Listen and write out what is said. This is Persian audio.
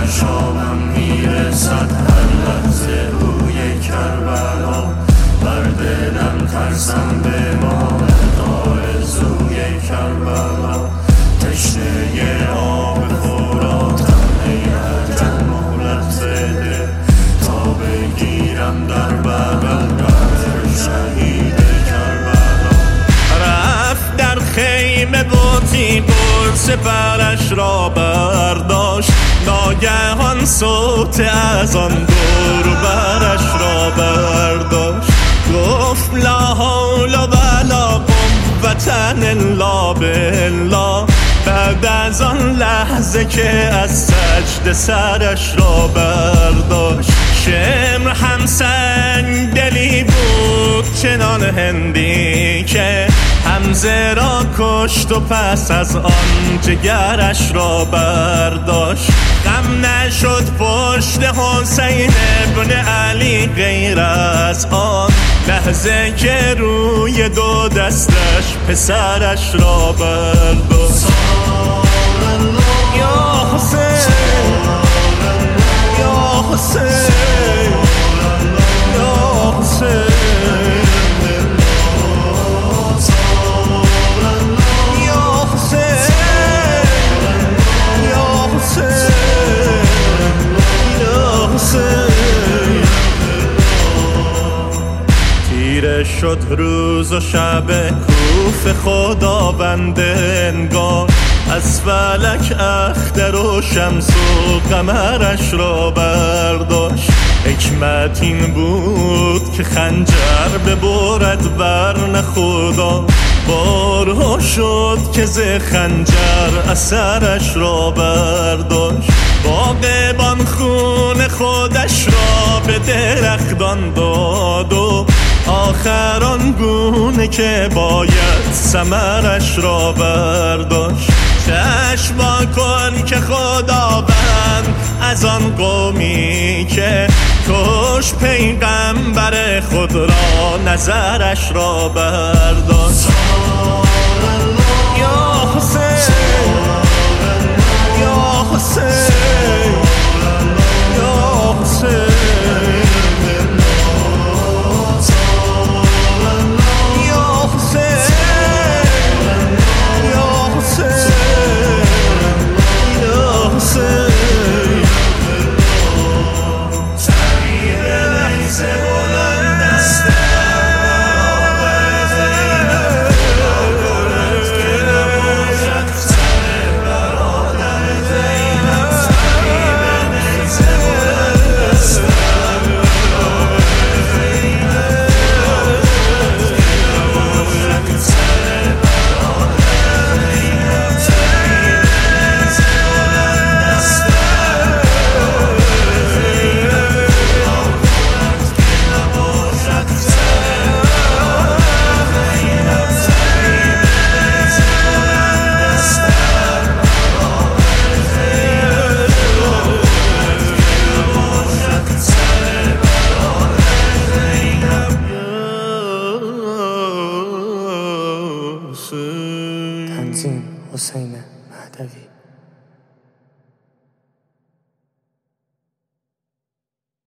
شامم میرسد هر لحظه روی کربلا، بر دلم ترسم به ماه آرزوی کربلا. تشنه آب فراتم ای اجل مهلت بده، تا بگیرم در بغل قبر شهید کربلا. رفت در خیمه بوتی برد سپرش را برداشت، ناگهان صوت اذان دور و برش را برداشت. گفت لا حول ولا قوة الا بالله، بعد از آن لحظه که از سجده سرش را برداشت. شمر هم سنگ دلی بود چنان هندی که حمزه را کشت و پس از آن جگرش را برداشت. غم نشد پشت حسین ابن علی غیر از آن لحظه که روی دو دستش پسرش را برداشت. یا حسین یا حسین یا حسین تیره شد روز و شب کوفه خداوند انگار، از فلک اختر و شمس و قمرش را برداشت. حکمت این بود که خنجر ببرد ورنه خدا، بارها شد که ز خنجر اثرش را برداشت. باغبان خون خودش را به درختان داد و آخر آن گونه که باید ثمرش را برداشت. چشم وا کن که خداوند از آن قومی که کش پیغمبر خود را نظرش را برداشت. یا حسین یا حسین یا حسین تنظیم حسین مهدوی.